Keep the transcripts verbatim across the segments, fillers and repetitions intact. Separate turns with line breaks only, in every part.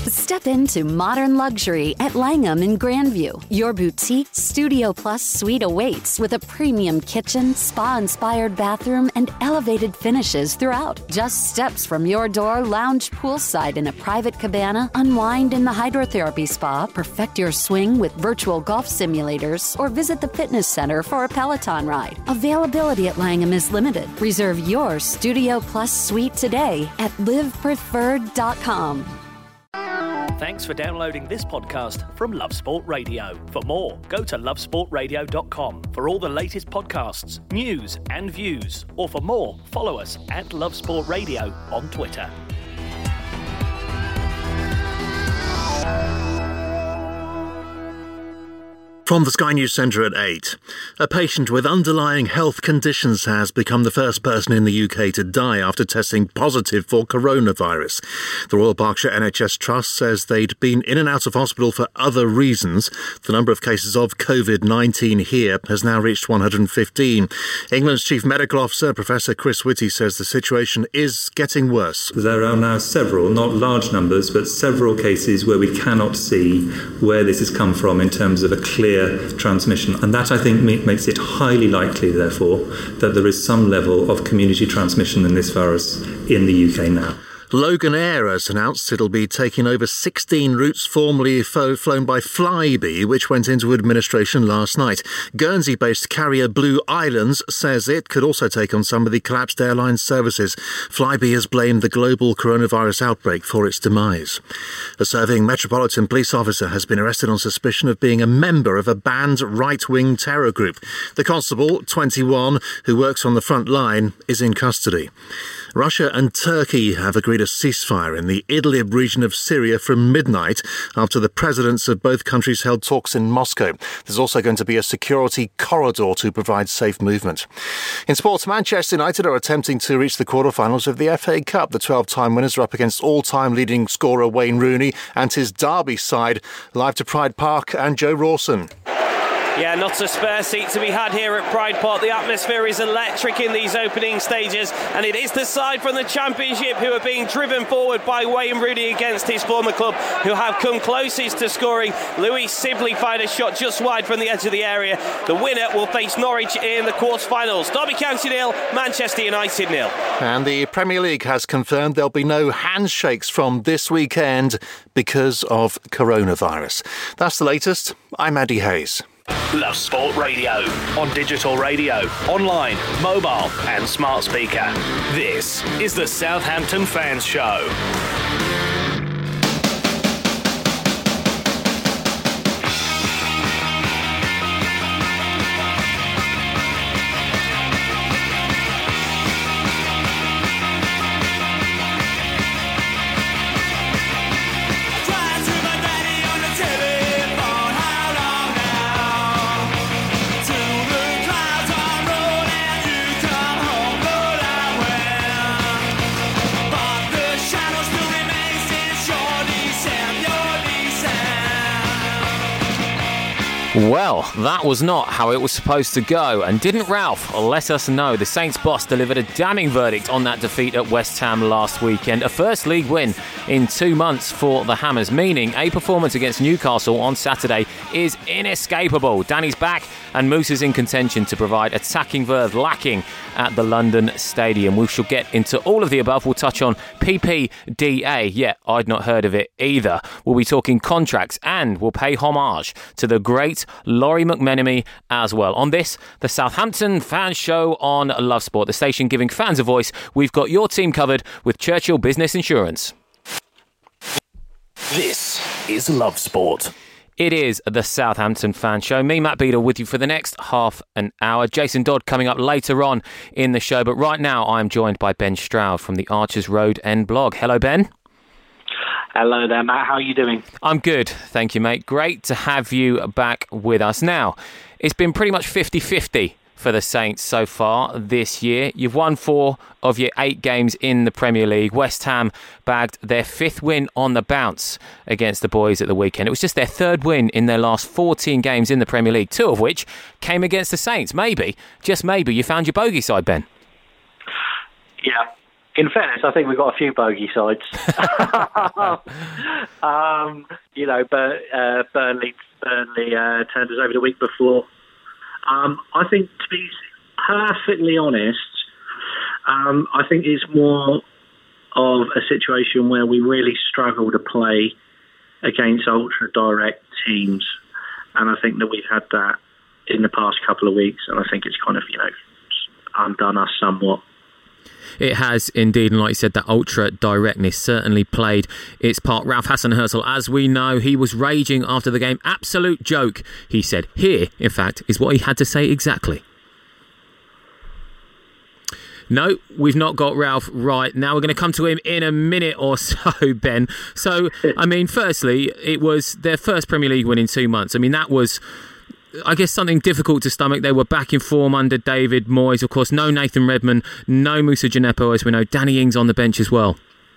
Step into modern luxury at Langham in Grandview. Your boutique Studio Plus suite awaits with a premium kitchen, spa-inspired bathroom, and elevated finishes throughout. Just steps from your door, lounge poolside in a private cabana, unwind in the hydrotherapy spa, perfect your swing with virtual golf simulators, or visit the fitness center for a Peloton ride. Availability at Langham is limited. Reserve your Studio Plus suite today at live preferred dot com.
Thanks for downloading this podcast from Love Sport Radio. For more, go to love sport radio dot com for all the latest podcasts, news and views. Or for more, follow us at Love Sport Radio on Twitter.
From the Sky News Centre at eight. A patient with underlying health conditions has become the first person in the U K to die after testing positive for coronavirus. The Royal Berkshire N H S Trust says they'd been in and out of hospital for other reasons. The number of cases of covid nineteen here has now reached one hundred fifteen. England's Chief Medical Officer, Professor Chris Whitty, says the situation is getting worse.
There are now several, not large numbers, but several cases where we cannot see where this has come from in terms of a clear transmission, and that I think makes it highly likely, therefore, that there is some level of community transmission in this virus in the U K now.
Loganair has announced it'll be taking over sixteen routes formerly fo- flown by Flybe, which went into administration last night. Guernsey-based carrier Blue Islands says it could also take on some of the collapsed airline services. Flybe has blamed the global coronavirus outbreak for its demise. A serving Metropolitan Police officer has been arrested on suspicion of being a member of a banned right-wing terror group. The constable, twenty-one, who works on the front line, is in custody. Russia and Turkey have agreed a ceasefire in the Idlib region of Syria from midnight after the presidents of both countries held talks in Moscow. There's also going to be a security corridor to provide safe movement. In sports, Manchester United are attempting to reach the quarterfinals of the F A Cup. The twelve-time winners are up against all-time leading scorer Wayne Rooney and his Derby side. Live to Pride Park and Joe Rawson.
Yeah, not a spare seat to be had here at Pride Park. The atmosphere is electric in these opening stages, and it is the side from the Championship who are being driven forward by Wayne Rooney against his former club, who have come closest to scoring. Louis Sibley fired a shot just wide from the edge of the area. The winner will face Norwich in the quarterfinals. Derby County nil, Manchester United nil.
And the Premier League has confirmed there'll be no handshakes from this weekend because of coronavirus. That's the latest. I'm Andy Hayes.
Love Sport Radio, on digital radio, online, mobile and smart speaker. This is the Southampton Fans Show.
Well, that was not how it was supposed to go, and didn't Ralph let us know? The Saints boss delivered a damning verdict on that defeat at West Ham last weekend. A first league win in two months for the Hammers, meaning a performance against Newcastle on Saturday is inescapable. Danny's back and Moose is in contention to provide attacking verve lacking at the London Stadium. We shall get into all of the above. We'll touch on P P D A. Yeah, I'd not heard of it either. We'll be talking contracts and we'll pay homage to the great Laurie McMenemy as well. On this, the Southampton Fans Show on Love Sport, the station giving fans a voice. We've got your team covered with Churchill Business Insurance.
This is Love Sport.
It is the Southampton Fan Show. Me, Matt Beadle, with you for the next half an hour. Jason Dodd coming up later on in the show. But right now, I'm joined by Ben Stroud from the Archers Road End blog. Hello, Ben.
Hello there, Matt. How are you doing?
I'm good. Thank you, mate. Great to have you back with us. Now, it's been pretty much fifty-fifty for the Saints so far this year. You've won four of your eight games in the Premier League. West Ham bagged their fifth win on the bounce against the boys at the weekend. It was just their third win in their last fourteen games in the Premier League, two of which came against the Saints. Maybe, just maybe, you found your bogey side, Ben.
Yeah, In fairness, I think we've got a few bogey sides. um, you know, Bur- uh, Burnley, Burnley uh, turned us over the week before. Um, I think, to be perfectly honest, um, I think it's more of a situation where we really struggle to play against ultra direct teams, and I think that we've had that in the past couple of weeks, and I think it's kind of, you know, undone us somewhat.
It has indeed, and like you said, that ultra directness certainly played its part. Ralph Hasenhüttl, as we know, he was raging after the game. Absolute joke, he said. Here, in fact, is what he had to say exactly. No, we've not got Ralph right. Now we're going to come to him in a minute or so, Ben. So, I mean, firstly, it was their first Premier League win in two months. I mean, that was, I guess, something difficult to stomach. They were back in form under David Moyes. Of course, no Nathan Redmond, no Moussa Djenepo, as we know. Danny Ings on the bench as well.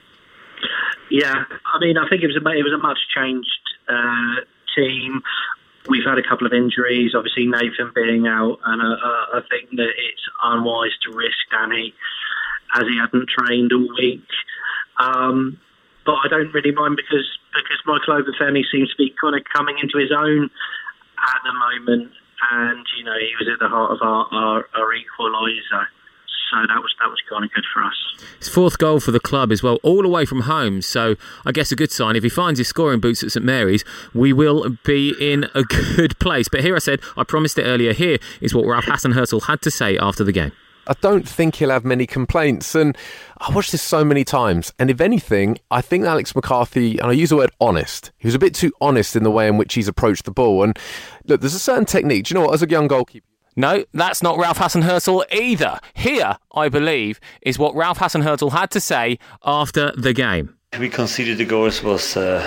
Yeah, I mean, I think it was a, it was a much changed uh, team. We've had a couple of injuries, obviously Nathan being out, and uh, uh, I think that it's unwise to risk Danny as he hadn't trained all week. Um, but I don't really mind because because Michael Obafemi seems to be kind of coming into his own at the moment, and you know he was at the heart of our, our, our equaliser. So that was that was kind of good for us.
His fourth goal for the club as well, all away from home. So I guess a good sign. If he finds his scoring boots at St Mary's, we will be in a good place. But here I said, I promised it earlier, here is what Ralph Hasenhüttl had to say after the game.
I don't think he'll have many complaints, and I watched this so many times, and if anything, I think Alex McCarthy, and I use the word honest, he was a bit too honest in the way in which he's approached the ball. And look, there's a certain technique. Do you know what, as a young goalkeeper,
no, that's not Ralph Hasenhüttl either. Here, I believe, is what Ralph Hasenhüttl had to say after the game.
We conceded the goals was uh,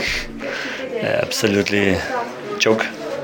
absolutely joke.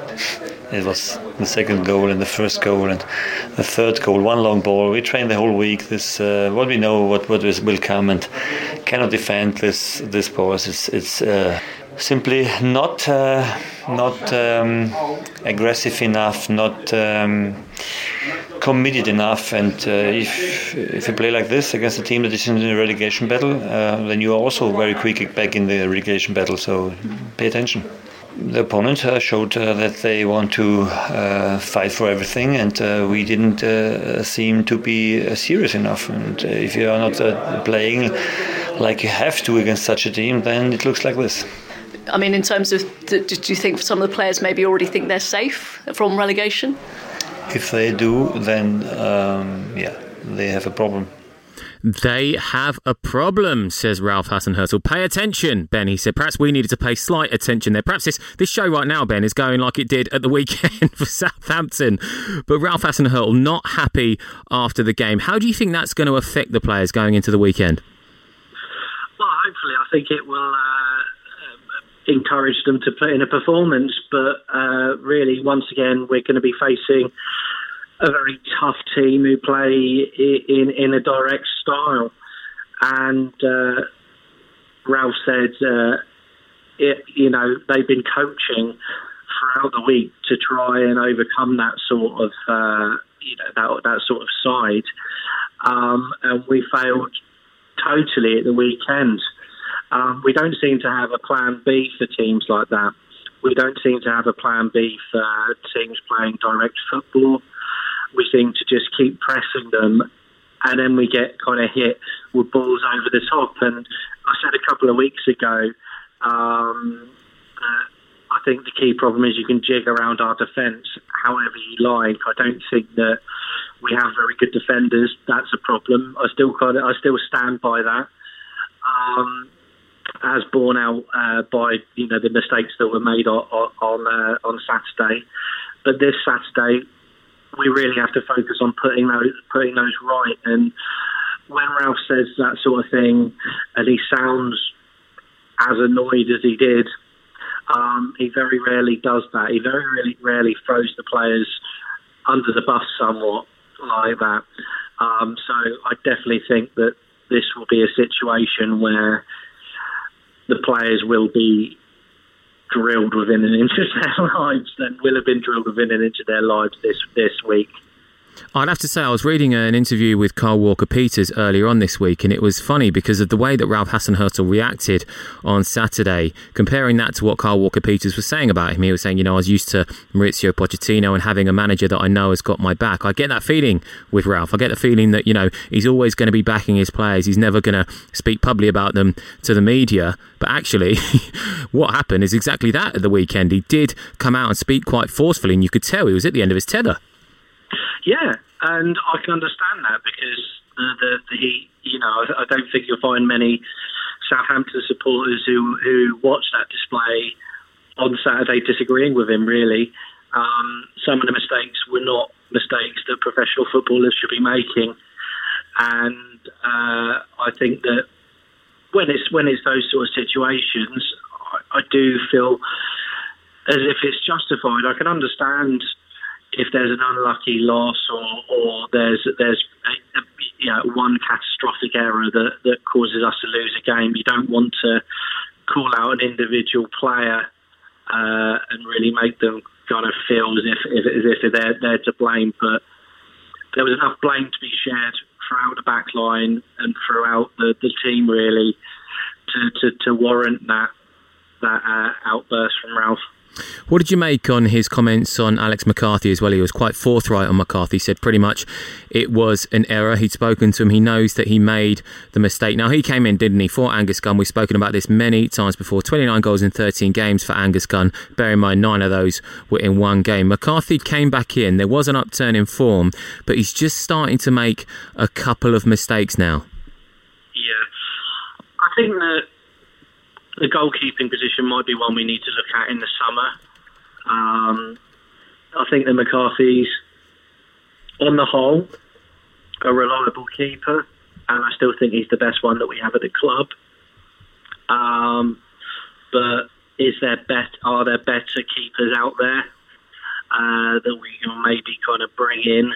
It was the second goal and the first goal and the third goal, one long ball. We trained the whole week. This uh, what we know, what what is, will come, and cannot defend this this balls. It's it's uh, simply not uh, not um, aggressive enough, not um, committed enough. And uh, if if you play like this against a team that is in the relegation battle, uh, then you are also very quick back in the relegation battle. So pay attention. The opponent uh, showed uh, that they want to uh, fight for everything, and uh, we didn't uh, seem to be uh, serious enough. And uh, if you are not uh, playing like you have to against such a team, then it looks like this.
I mean, in terms of, do you think some of the players maybe already think they're safe from relegation?
If they do, then um, yeah, they have a problem.
They have a problem, says Ralph Hasenhüttl. Pay attention, Ben, he said. Perhaps we needed to pay slight attention there. Perhaps this, this show right now, Ben, is going like it did at the weekend for Southampton. But Ralph Hasenhüttl not happy after the game. How do you think that's going to affect the players going into the weekend?
Well, hopefully I think it will uh, encourage them to put in a performance. But uh, really, once again, we're going to be facing a very tough team who play in in a direct style, and uh, Ralph said, uh, it, you know, they've been coaching throughout the week to try and overcome that sort of, uh, you know, that that sort of side, um, and we failed totally at the weekend. Um, we don't seem to have a plan B for teams like that. We don't seem to have a plan B for teams playing direct football. We seem to just keep pressing them, and then we get kind of hit with balls over the top. And I said a couple of weeks ago, um, uh, I think the key problem is you can jig around our defence however you like. I don't think that we have very good defenders. That's a problem. I still kind of, I still stand by that, um, as borne out uh, by you know the mistakes that were made on on, uh, on Saturday. But this Saturday, we really have to focus on putting those putting those right. And when Ralph says that sort of thing, and he sounds as annoyed as he did, um, he very rarely does that. He very rarely, rarely throws the players under the bus somewhat like that. Um, so I definitely think that this will be a situation where the players will be drilled within an inch of their lives, then will have been drilled within an inch of their lives this this week.
I'd have to say I was reading an interview with Kyle Walker-Peters earlier on this week, and it was funny because of the way that Ralph Hasenhüttl reacted on Saturday, comparing that to what Kyle Walker-Peters was saying about him. He was saying, you know, I was used to Maurizio Pochettino and having a manager that I know has got my back. I get that feeling with Ralph. I get the feeling that, you know, he's always going to be backing his players. He's never going to speak publicly about them to the media. But actually, what happened is exactly that at the weekend. He did come out and speak quite forcefully, and you could tell he was at the end of his tether.
Yeah, and I can understand that because the, the, the he, you know, I, I don't think you'll find many Southampton supporters who, who watch that display on Saturday disagreeing with him, really. Um, some of the mistakes were not mistakes that professional footballers should be making. And uh, I think that when it's when it's those sort of situations, I, I do feel as if it's justified. I can understand if there's an unlucky loss or, or there's there's a, a, you know, one catastrophic error that, that causes us to lose a game. You don't want to call out an individual player uh, and really make them kind of feel as if, if as if they're they're to blame. But there was enough blame to be shared throughout the back line and throughout the, the team, really, to, to, to warrant that that uh, outburst from Ralph.
What did you make on his comments on Alex McCarthy as well? He was quite forthright on McCarthy. He said pretty much it was an error. He'd spoken to him. He knows that he made the mistake. Now, he came in, didn't he, for Angus Gunn. We've spoken about this many times before. twenty-nine goals in thirteen games for Angus Gunn. Bear in mind, nine of those were in one game. McCarthy came back in. There was an upturn in form, but he's just starting to make a couple of mistakes now.
Yeah. I think that the goalkeeping position might be one we need to look at in the summer. Um, I think that McCarthy's, on the whole, a reliable keeper, and I still think he's the best one that we have at the club. Um, but is there bet- are there better keepers out there uh, that we can maybe kind of bring in?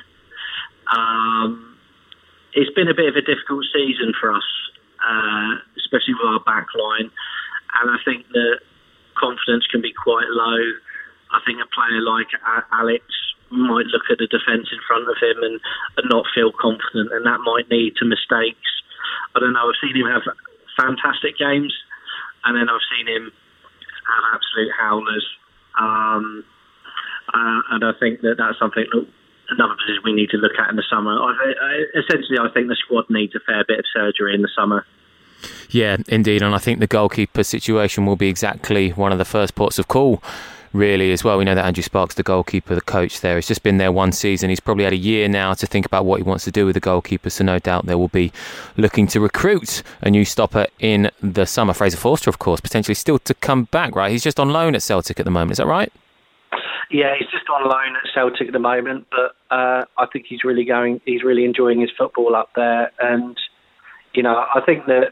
Um, it's been a bit of a difficult season for us, uh, especially with our back line. And I think that confidence can be quite low. I think a player like Alex might look at the defence in front of him and, and not feel confident, and that might lead to mistakes. I don't know, I've seen him have fantastic games, and then I've seen him have absolute howlers. Um, uh, and I think that that's something that another position we need to look at in the summer. I, I, essentially, I think the squad needs a fair bit of surgery in the summer.
Yeah, indeed, and I think the goalkeeper situation will be exactly one of the first ports of call, really, as well. We know that Andrew Sparks, the goalkeeper, the coach there, has just been there one season. He's probably had a year now to think about what he wants to do with the goalkeeper, so no doubt there will be looking to recruit a new stopper in the summer. Fraser Forster, of course, potentially still to come back, right? He's just on loan at Celtic at the moment, is that right?
Yeah, he's just on loan at Celtic at the moment, but uh, I think he's really going, he's really enjoying his football up there, and, you know, I think that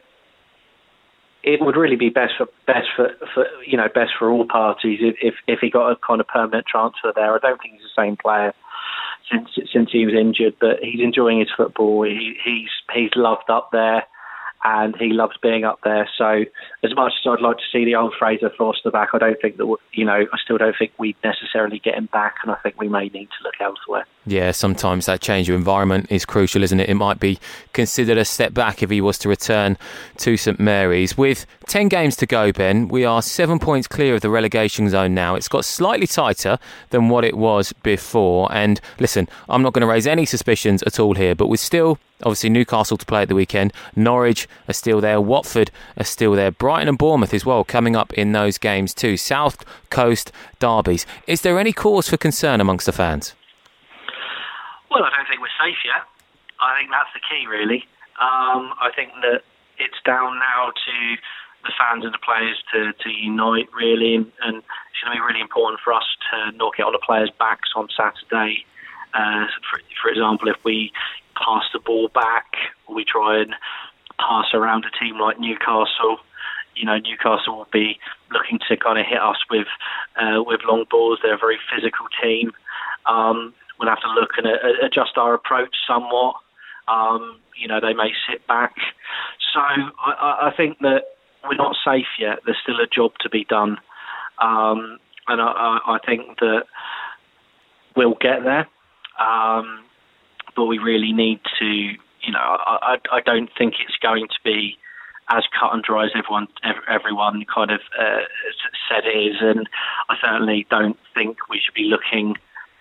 it would really be best for best for, for you know best for all parties if, if if he got a kind of permanent transfer there. I don't think he's the same player since since he was injured, but he's enjoying his football. He, he's he's loved up there, and he loves being up there. So as much as I'd like to see the old Fraser Forster back, I don't think that you know I still don't think we'd necessarily get him back, and I think we may need to look elsewhere.
Yeah, sometimes that change of environment is crucial, isn't it? It might be considered a step back if he was to return to St Mary's. With ten games to go, Ben, we are seven points clear of the relegation zone now. It's got slightly tighter than what it was before. And listen, I'm not going to raise any suspicions at all here, but we're still, obviously, Newcastle to play at the weekend. Norwich are still there. Watford are still there. Brighton and Bournemouth as well coming up in those games too. South Coast derbies. Is there any cause for concern amongst the fans?
Well, I don't think we're safe yet. I think that's the key, really. Um, I think that it's down now to the fans and the players to, to unite, really, and, and it's going to be really important for us to not get on the players' backs on Saturday. Uh, for, for example, if we pass the ball back, or we try and pass around a team like Newcastle, you know, Newcastle will be looking to kind of hit us with uh, with long balls. They're a very physical team. Um, We'll have to look and uh, adjust our approach somewhat. Um, you know, they may sit back. So I, I think that we're not safe yet. There's still a job to be done. Um, and I, I think that we'll get there. Um, but we really need to, you know, I, I, I don't think it's going to be as cut and dry as everyone everyone kind of uh, said it is, and I certainly don't think we should be looking.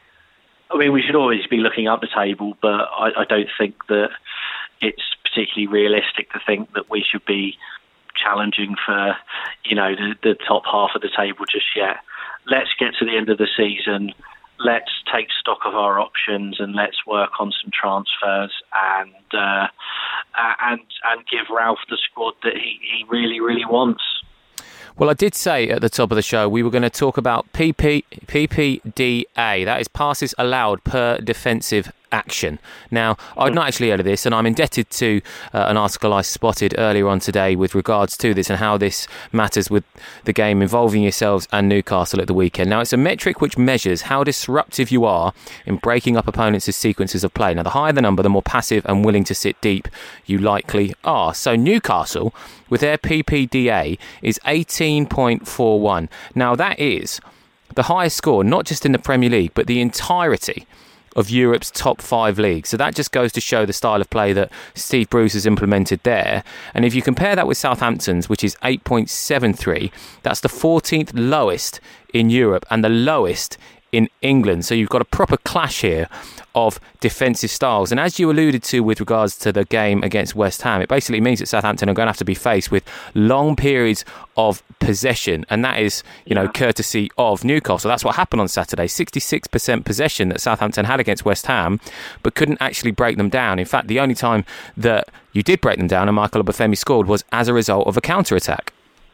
I mean, we should always be looking up the table, but I, I don't think that it's particularly realistic to think that we should be challenging for, you know, the, the top half of the table just yet. Let's get to the end of the season. Let's take stock of our options and let's work on some transfers and uh, and and give Ralph the squad that he, he really, really wants.
Well, I did say at the top of the show we were going to talk about P P, P P D A. That is passes allowed per defensive action. Now, I'd not actually heard of this, and I'm indebted to uh, an article I spotted earlier on today with regards to this and how this matters with the game involving yourselves and Newcastle at the weekend. Now, it's a metric which measures how disruptive you are in breaking up opponents' sequences of play. Now, the higher the number, the more passive and willing to sit deep you likely are. So Newcastle, with their P P D A, is eighteen point four one. Now, that is the highest score, not just in the Premier League, but the entirety of Europe's top five leagues. So that just goes to show the style of play that Steve Bruce has implemented there. And if you compare that with Southampton's, which is eight point seven three, that's the fourteenth lowest in Europe and the lowest in England. So you've got a proper clash here of defensive styles. And as you alluded to with regards to the game against West Ham, it basically means that Southampton are going to have to be faced with long periods of possession. And that is, you know, yeah. courtesy of Newcastle. That's what happened on Saturday. sixty-six percent possession that Southampton had against West Ham, but couldn't actually break them down. In fact, the only time that you did break them down and Michael Obafemi scored was as a result of a counter-attack.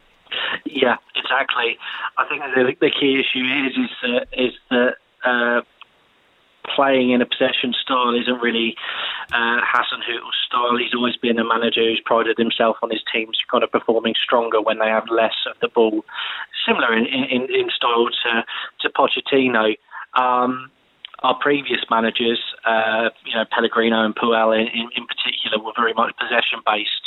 Yeah, exactly. I think the, the key issue is is that is that uh, playing in a possession style isn't really uh, Hasenhüttl's style. He's always been a manager who's prided himself on his teams kind of performing stronger when they have less of the ball. Similar in, in, in style to to Pochettino. Um, our previous managers, uh, you know, Pellegrino and Puel in, in, in particular, were very much possession based.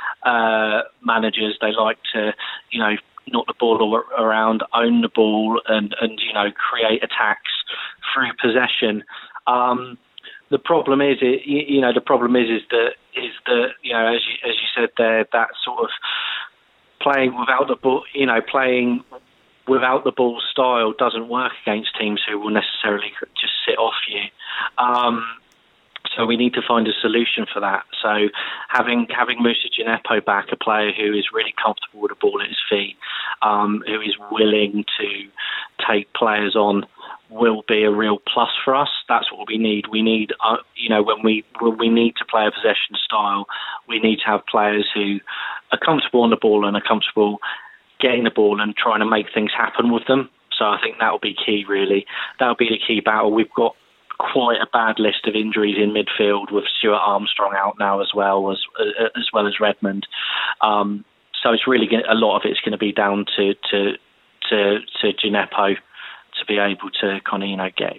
Uh, managers. They like to, you know, knock the ball around, own the ball, and, and you know, create attacks through possession. Um, the problem is, it, you know, the problem is, is that is that you know, as you as you said there, that sort of playing without the ball, you know, playing without the ball style doesn't work against teams who will necessarily just sit off you. Um, So we need to find a solution for that. So having having Moussa Djenepo back, a player who is really comfortable with the ball at his feet, um, who is willing to take players on, will be a real plus for us. That's what we need. We need, uh, you know, when we when we need to play a possession style, we need to have players who are comfortable on the ball and are comfortable getting the ball and trying to make things happen with them. So I think that will be key, really. That will be the key battle. We've got quite a bad list of injuries in midfield with Stuart Armstrong out now as well as uh, as well as Redmond. Um, so it's really gonna, a lot of it's going to be down to to to, to Djenepo to be able to kind of you know get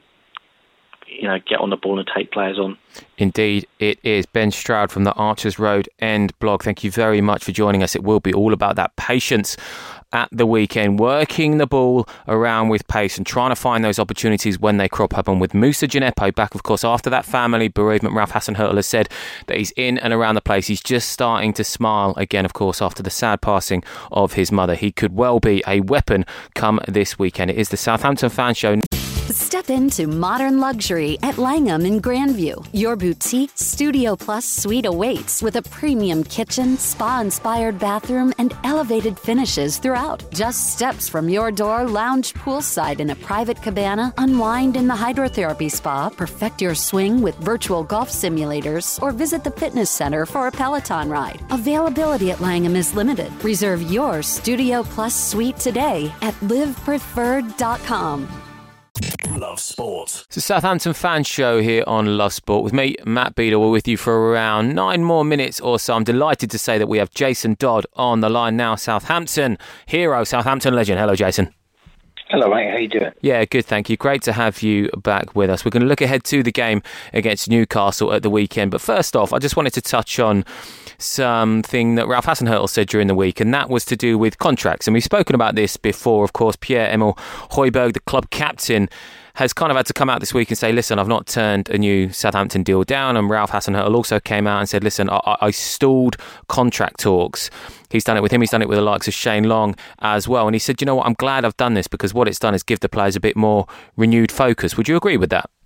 you know get on the ball and take players on.
Indeed, it is. Ben Stroud from the Archers Road End blog. Thank you very much for joining us. It will be all about that patience at the weekend, working the ball around with pace and trying to find those opportunities when they crop up. And with Moussa Djenepo back, of course, after that family bereavement, Ralph Hasenhüttl has said that he's in and around the place. He's just starting to smile again, of course, after the sad passing of his mother. He could well be a weapon come this weekend. It is the Southampton Fan Show.
Step into modern luxury at Langham in Grandview. Your boutique Studio Plus suite awaits with a premium kitchen, spa-inspired bathroom, and elevated finishes throughout. Just steps from your door, lounge poolside in a private cabana, unwind in the hydrotherapy spa, perfect your swing with virtual golf simulators, or visit the fitness center for a Peloton ride. Availability at Langham is limited. Reserve your Studio Plus suite today at live preferred dot com.
Love Sport.
It's a Southampton Fan Show here on Love Sport with me, Matt Beadle. We're with you for around nine more minutes or so. I'm delighted to say that we have Jason Dodd on the line now. Southampton hero, Southampton legend. Hello, Jason.
Hello, mate. How you doing?
Yeah, good, thank you. Great to have you back with us. We're going to look ahead to the game against Newcastle at the weekend. But first off, I just wanted to touch on something that Ralph Hasenhüttl said during the week, and that was to do with contracts. And we've spoken about this before. Of course, Pierre-Emile Højbjerg, the club captain, has kind of had to come out this week and say, listen, I've not turned a new Southampton deal down. And Ralph Hasenhüttl also came out and said, listen, I, I stalled contract talks. He's done it with him. He's done it with the likes of Shane Long as well. And he said, you know what, I'm glad I've done this because what it's done is give the players a bit more renewed focus. Would you agree with that?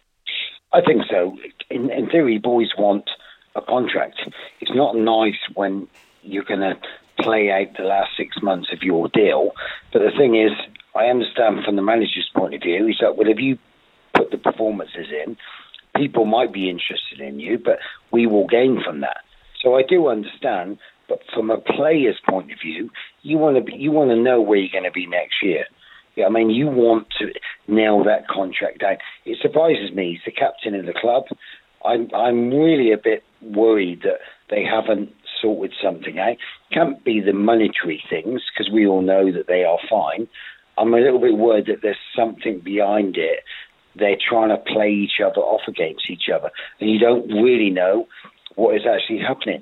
I think so. In, in theory, boys want a contract. It's not nice when you're going to play out the last six months of your deal. But the thing is, I understand from the manager's point of view, is that, well, if you put the performances in, people might be interested in you, but we will gain from that. So I do understand, but from a player's point of view, you want to be, you want to know where you're going to be next year. Yeah, I mean, you want to nail that contract down. It surprises me. He's the captain of the club. I'm I'm really a bit worried that they haven't sorted something out. Can't be the monetary things, because we all know that they are fine. I'm a little bit worried that there's something behind it. They're trying to play each other off against each other, and you don't really know what is actually happening.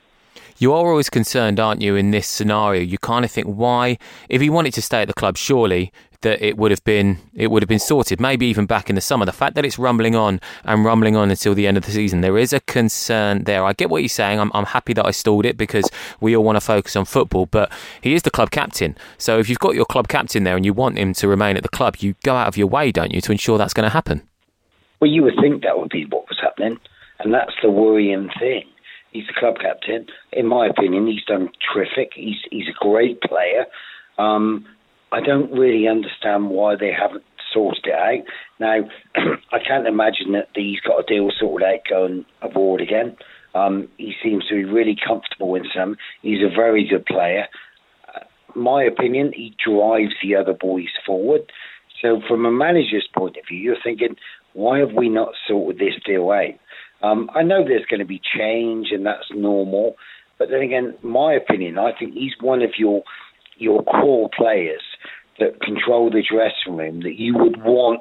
You are always concerned, aren't you, in this scenario? You kind of think, why, if he wanted to stay at the club, surely that it would have been it would have been sorted, maybe even back in the summer. The fact that it's rumbling on and rumbling on until the end of the season, there is a concern there. I get what you're saying. I'm, I'm happy that I stalled it because we all want to focus on football, but he is the club captain. So if you've got your club captain there and you want him to remain at the club, you go out of your way, don't you, to ensure that's going to happen?
Well, you would think that would be what was happening, and that's the worrying thing. He's the club captain. In my opinion, he's done terrific. He's he's a great player. Um, I don't really understand why they haven't sorted it out. Now, I can't imagine that he's got a deal sorted out going abroad again. Um, he seems to be really comfortable in some. He's a very good player. Uh, my opinion, he drives the other boys forward. So from a manager's point of view, you're thinking, why have we not sorted this deal out? Um, I know there's going to be change, and that's normal. But then again, my opinion, I think he's one of your your core players that control the dressing room that you would want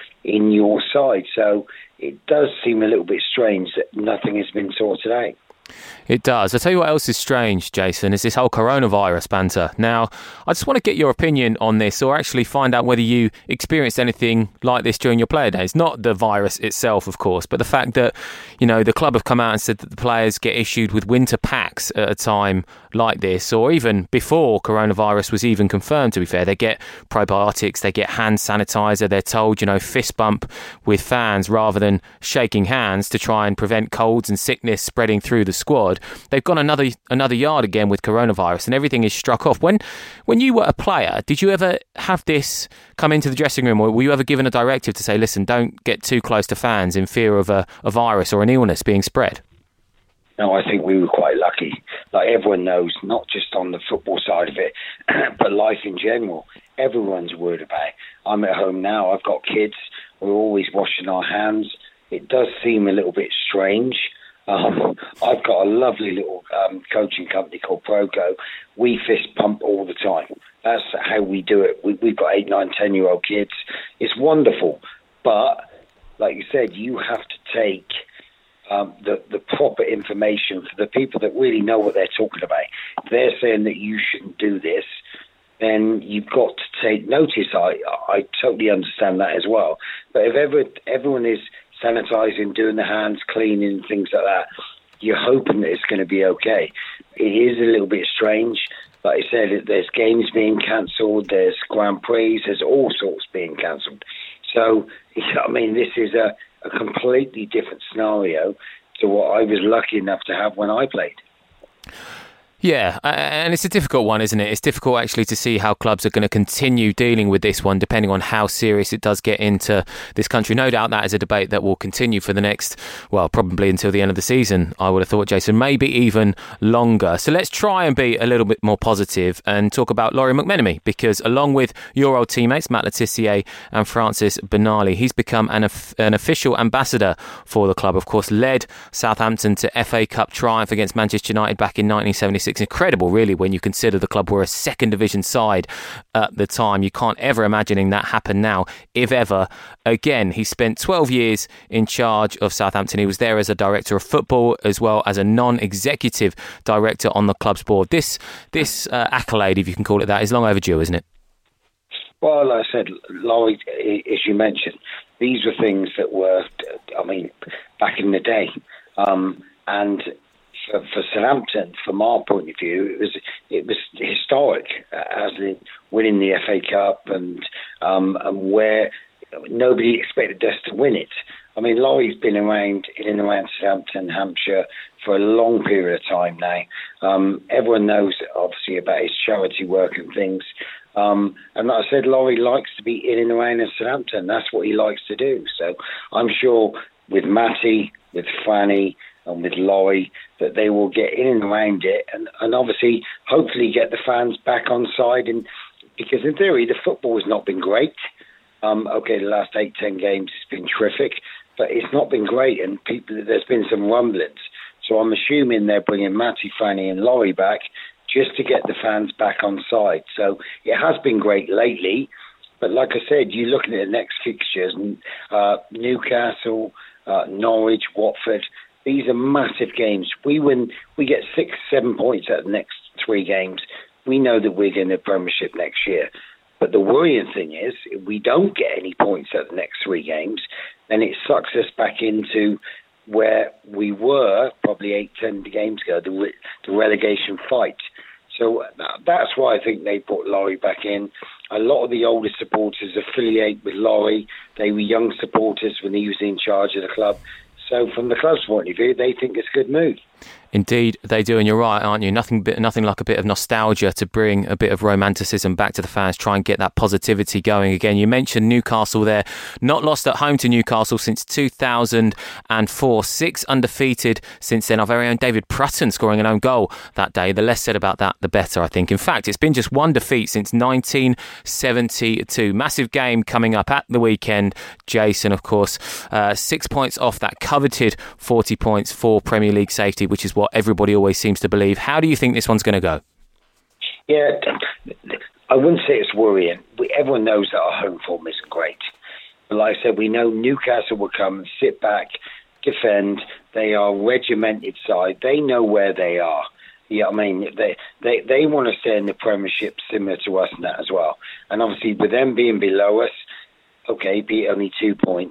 in your side. So it does seem a little bit strange that nothing has been sorted out.
It does. I'll tell you what else is strange, Jason, is this whole coronavirus banter. Now, I just want to get your opinion on this, or actually find out whether you experienced anything like this during your player days. Not the virus itself, of course, but the fact that, you know, the club have come out and said that the players get issued with winter packs at a time like this, or even before coronavirus was even confirmed, to be fair. They get probiotics, they get hand sanitizer, they're told, you know, fist bump with fans rather than shaking hands to try and prevent colds and sickness spreading through the squad. They've gone another another yard again with coronavirus, and everything is struck off. When when you were a player, did you ever have this come into the dressing room, or were you ever given a directive to say, listen, don't get too close to fans in fear of a, a virus or an illness being spread?
No, I think we were quite lucky. Like everyone knows, not just on the football side of it, but life in general. Everyone's worried about it. I'm at home now. I've got kids. We're always washing our hands. It does seem a little bit strange. Um, I've got a lovely little um, coaching company called Proco. We fist pump all the time. That's how we do it. We, we've got eight, nine, ten-year-old kids. It's wonderful. But, like you said, you have to take um, the, the proper information for the people that really know what they're talking about. If they're saying that you shouldn't do this, then you've got to take notice. I, I totally understand that as well. But if ever, everyone is sanitising, doing the hands, cleaning, things like that, you're hoping that it's going to be okay. It is a little bit strange. Like I said, there's games being cancelled, there's Grand Prix, there's all sorts being cancelled. So, I mean, this is a, a completely different scenario to what I was lucky enough to have when I played.
Yeah, and it's a difficult one, isn't it? It's difficult actually to see how clubs are going to continue dealing with this one, depending on how serious it does get into this country. No doubt that is a debate that will continue for the next, well, probably until the end of the season, I would have thought, Jason, maybe even longer. So let's try and be a little bit more positive and talk about Lawrie McMenemy, because along with your old teammates, Matt Le Tissier and Francis Benali, he's become an, an official ambassador for the club. Of course, led Southampton to F A Cup triumph against Manchester United back in nineteen seventy-six. It's incredible, really, when you consider the club were a second division side at the time. You can't ever imagining that happen now, if ever again. He spent twelve years in charge of Southampton. He was there as a director of football as well as a non-executive director on the club's board. This this uh, accolade, if you can call it that, is long overdue, isn't it?
Well, like I said, Laurie, as you mentioned, these were things that were, I mean, back in the day. Um, and for, for Southampton, from our point of view, it was it was historic, as in winning the F A Cup and, um, and where nobody expected us to win it. I mean, Laurie's been around in and around Southampton, Hampshire, for a long period of time now. Um, everyone knows, obviously, about his charity work and things. Um, and like I said, Laurie likes to be in and around in Southampton. That's what he likes to do. So I'm sure with Matty, with Franny, and with Laurie, that they will get in and around it, and, and obviously, hopefully, get the fans back on side. And because in theory, the football has not been great. Um, okay, the last eight, ten games has been terrific, but it's not been great, and people, there's been some rumblings. So I'm assuming they're bringing Matty, Franny, and Laurie back just to get the fans back on side. So it has been great lately, but like I said, you're looking at the next fixtures, uh, Newcastle, uh, Norwich, Watford. These are massive games. We win, we get six, seven points out of the next three games. We know that we're in the Premiership next year. But the worrying thing is, if we don't get any points out of the next three games, then it sucks us back into where we were probably eight, ten games ago, the, re- the relegation fight. So that's why I think they put Laurie back in. A lot of the older supporters affiliate with Laurie. They were young supporters when he was in charge of the club. So from the club's point of view, they think it's a good move.
Indeed, they do, and you're right, aren't you? Nothing, nothing like a bit of nostalgia to bring a bit of romanticism back to the fans, try and get that positivity going again. You mentioned Newcastle there, not lost at home to Newcastle since two thousand four, six undefeated since then. Our very own David Prutton scoring an own goal that day. The less said about that, the better, I think. In fact, it's been just one defeat since nineteen seventy-two. Massive game coming up at the weekend, Jason, of course. Uh, six points off that coveted forty points for Premier League safety, which is what everybody always seems to believe. How do you think this one's going to go?
Yeah, I wouldn't say it's worrying. We, everyone knows that our home form isn't great. But like I said, we know Newcastle will come and sit back, defend. They are a regimented side. They know where they are. Yeah, I mean, they, they, they want to stay in the Premiership similar to us and that as well. And obviously, with them being below us, okay, be only two points,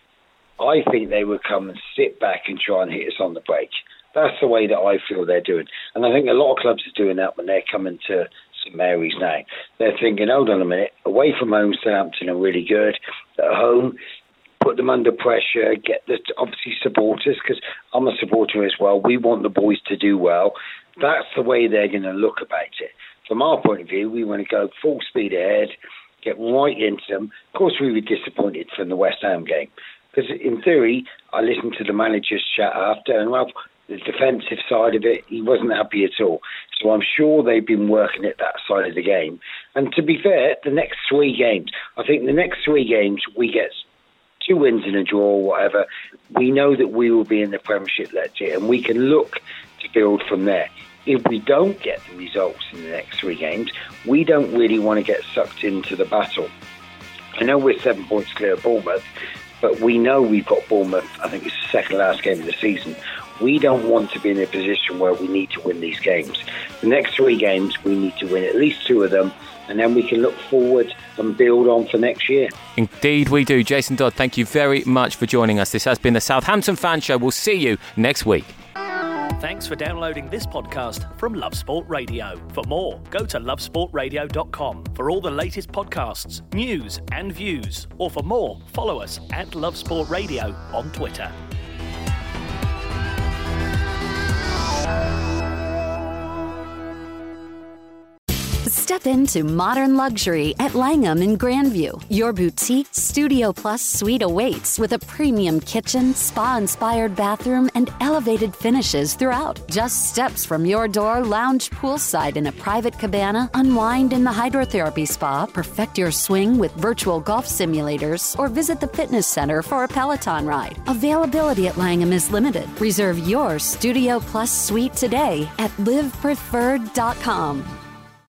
I think they would come and sit back and try and hit us on the break. That's the way that I feel they're doing. And I think a lot of clubs are doing that when they're coming to St Mary's now. They're thinking, hold on a minute, away from home, Southampton are really good. At home, put them under pressure, get the obviously supporters, because I'm a supporter as well. We want the boys to do well. That's the way they're going to look about it. From our point of view, we want to go full speed ahead, get right into them. Of course, we were disappointed from the West Ham game. Because in theory, I listened to the manager's chat after, and well, the defensive side of it, he wasn't happy at all. So I'm sure they've been working at that side of the game. And to be fair, the next three games, I think the next three games, we get two wins and a draw or whatever. We know that we will be in the Premiership next year, and we can look to build from there. If we don't get the results in the next three games, we don't really want to get sucked into the battle. I know we're seven points clear of Bournemouth, but we know we've got Bournemouth, I think it's the second last game of the season. We don't want to be in a position where we need to win these games. The next three games, we need to win at least two of them, and then we can look forward and build on for next year.
Indeed we do. Jason Dodd, thank you very much for joining us. This has been the Southampton Fan Show. We'll see you next week.
Thanks for downloading this podcast from Love Sport Radio. For more, go to love sport radio dot com for all the latest podcasts, news and views. Or for more, follow us at Love Sport Radio on Twitter.
Step into modern luxury at Langham in Grandview. Your boutique Studio Plus suite awaits with a premium kitchen, spa-inspired bathroom, and elevated finishes throughout. Just steps from your door, lounge poolside in a private cabana, unwind in the hydrotherapy spa, perfect your swing with virtual golf simulators, or visit the fitness center for a Peloton ride. Availability at Langham is limited. Reserve your Studio Plus suite today at live preferred dot com.